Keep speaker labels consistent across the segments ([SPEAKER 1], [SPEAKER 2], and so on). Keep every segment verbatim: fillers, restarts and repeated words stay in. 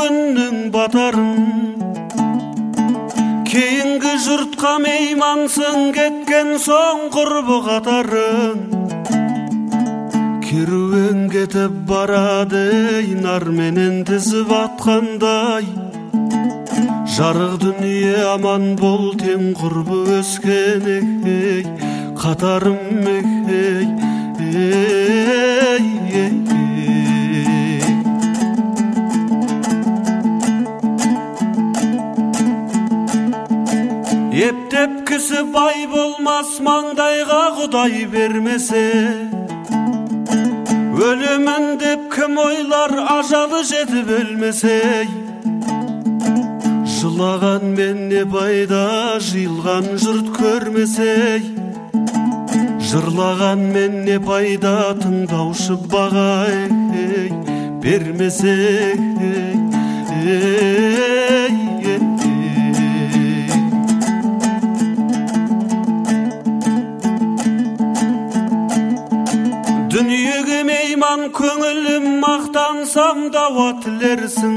[SPEAKER 1] күннің батарын, кейінгі жұртқа меймансың, кеткен соң құрбы қатарың. Керуен кетіп барады, нар менен тізіп атқандай. Жарық дүние аман бол, тең құрбы өскен ей, қатарым ей, ей, ей. Ептеп кісі бай болмас, маңдайға Құдай бермесе. Өлемін деп кім ойлар, ажалы жетіп өлмесе. Жылаған мен не пайда, жиылған жұрт көрмесе. Жырлаған мен не пайда, тыңдаушы баға бермесе. Дүниеге мейман көңілім, мақтансам дауа тілерсің.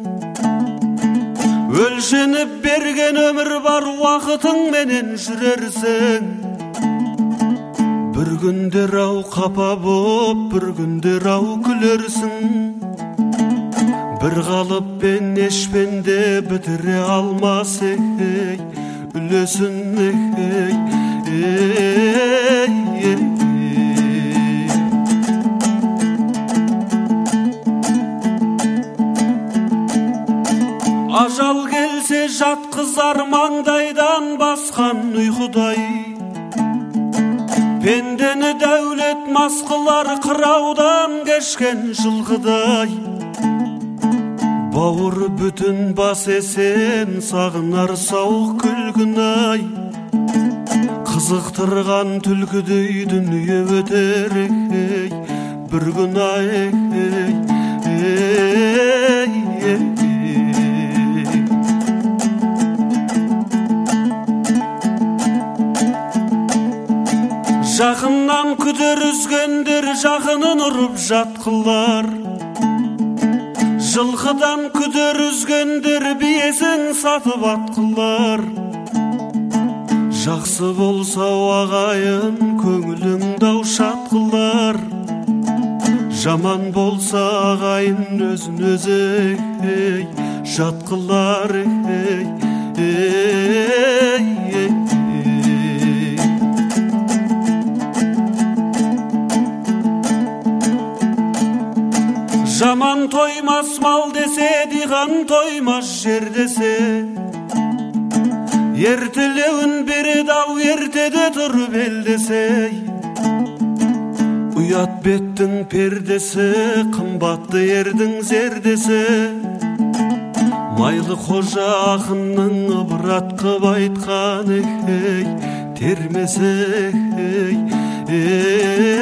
[SPEAKER 1] Өлшеніп берген өмір бар, уақытың менен жүрерсің. Бір күндер ау қапа боп, бір күндер ау күлерсің. Бір қалыппен ешпенде бітіре алмас ей, үлесін ей, ей, ей. Ажал келсе жатқызар маңдайдан басқан ұйқыдай. Пендені дәулет масқылар, қыраудан кешкен жылқыдай. Бауыр бүтін бас есен, сағынар сауық күлгін-ай. Қызықтырған түлкідей дүние өтер ей, бір күн-ай, ей, ей, ей. Жақыннан күдер үзгендер, жақынын ұрып жатқылар. Жылқыдан күдер үзгендер, биесін сатып атқылар. Жақсы болса ағайын, көңілің дау шатқылар. Жаман болса ағайын, өзін өзі ей, жатқылар ей, ей, ей. Жаман тоймас мал десе, диған тоймас жер десе. Ертілеуін береді ау, ертеде тұрып ел десе. Ұят беттің пердесі, қымбатты ердің зердесі. Майлы қожа ақынның ыбырат қып айтқан ей, термесе ей, ей.